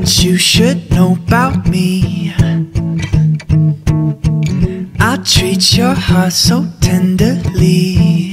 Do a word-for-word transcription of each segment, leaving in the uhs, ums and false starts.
what you should know about me. I'll treat your heart so tenderly,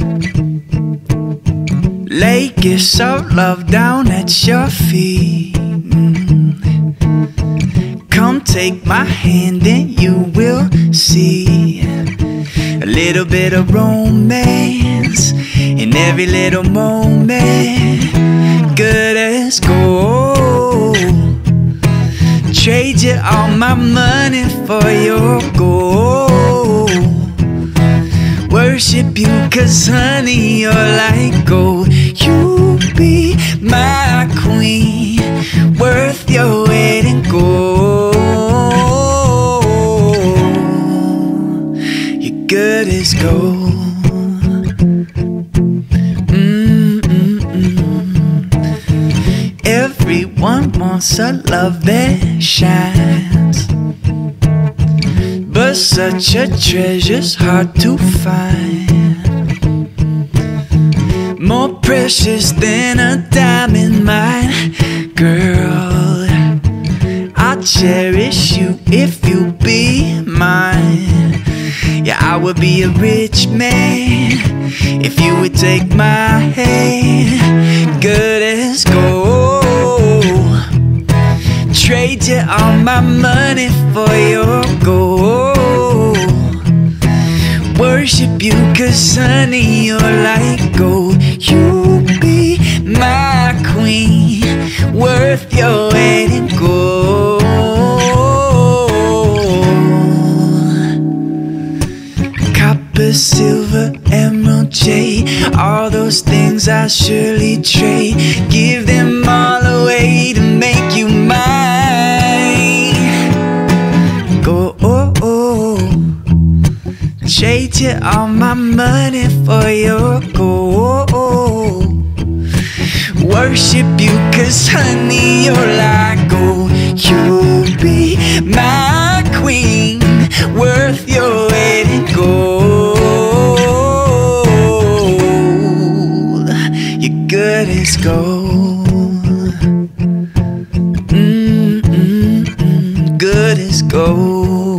lay gifts of love down at your feet. mm. Come take my hand and you will see a little bit of romance in every little moment. Good as gold. Trade you all my money for your gold. Worship you cause honey you're like gold. You be my queen, worth your weight in gold. You're good as gold. Everyone wants a love that shines, but such a treasure's hard to find. More precious than a diamond, my girl. I'll cherish you if you be mine. Yeah, I would be a rich man if you would take my hand. Good as gold. Trade you all my money for your gold. Worship you cause honey you're like gold. You be my queen, worth your weight in gold. Copper, silver, emerald, jade, all those things I surely trade. Give them all away to make you mine. Go, oh, oh. Trade you all my money for your gold. Worship you cause honey you're like gold. You be my queen, worth your weight in gold. You're good as gold. Mm-mm-mm. Good as gold.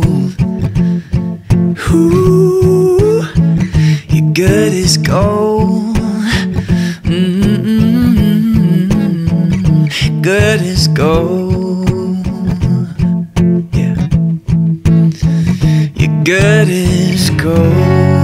Ooh, you're good as gold. Mm-mm-mm. Good as gold. Yeah, you're good as gold.